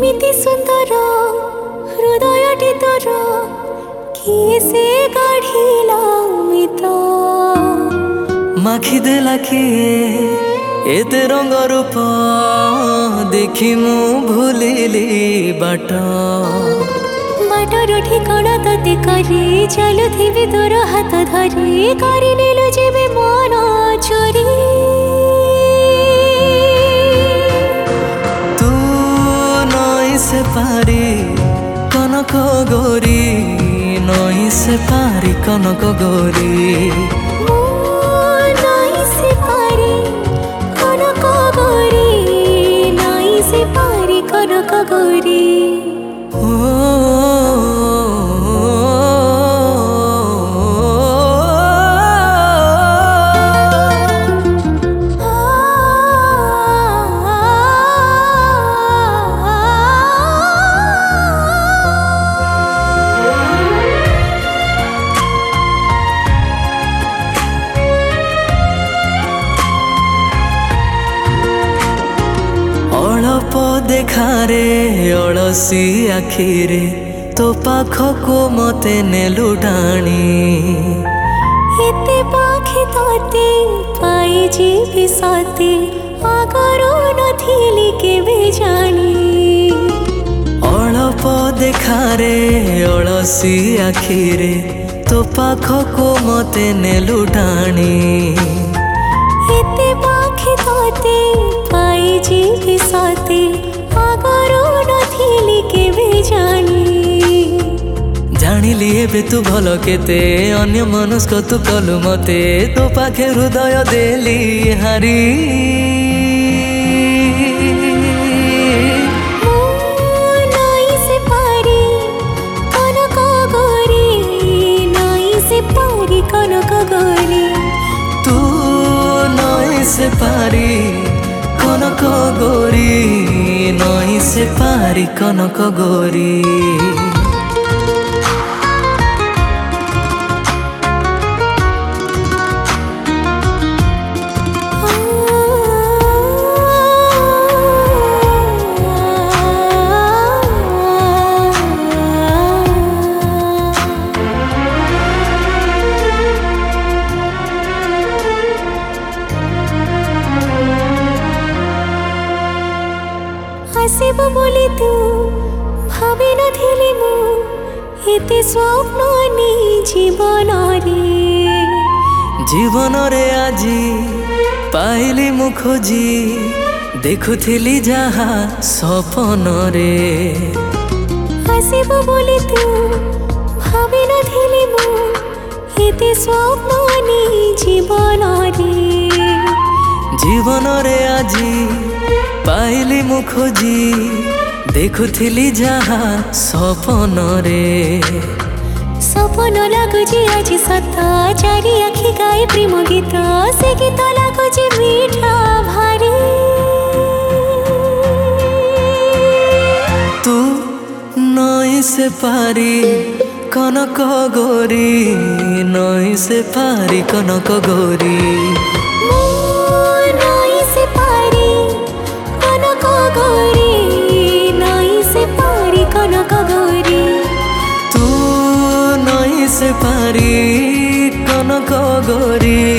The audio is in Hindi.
एमिति सुंदर हृदयटी तोर किए से गढ़िला मित माखिदेला किए एते रंग रूप देखी मु भूलिली बाट बाटर ठिकाना तते करी चलुथिबी तोर हाथ धरी करी नेलु जेबे मन चोरी तू नई से पारी कनक गोरी नई से पारी कनक गोरी नई से पारी कनक गोरी नई से पारी कनक गोरी अळप देखारे अलसी आखिरे तो पाखको मते नेलु टाणी एते पाखी तोते पाई जीवी सते आगरो नथिली केबे जानी अळप देखारे अलसी आखिरे तो पाखको मते नेलु टाणी एते पाखी तोते पाई जीवी सते आगरो नथिली केबे जानी जानिली एबे तू भल केते अन्य मनुष्क तू कलु मते तो पाखे हृदय देली हारी नई से पारी कनक गोरी नई से पारी कनक गोरी तू नई से पारी कनक गोरी नई से पारी कनक गोरी हसिबु बोली तू भावी नथिली मु एते स्वप्न नी जीवन रे आजी पाइली मु खोजी देखुथिली जहा सपन रे हसिबु बोली तू भावी नथिली मु एते स्वप्न नी जीवन रे आजी पाइली मु खोजी देखुथिली जहा सपन रे सपन लगुची आज सत चारि आखि गाए प्रेम गीत से गीत लगुची मीठा भारी तू नई से पारी कनक गोरी नई से पारी कनक गोरी नई से पारी कनक गोरी नई से पारी कनक गोरी तू नई से पारी कनक गोरी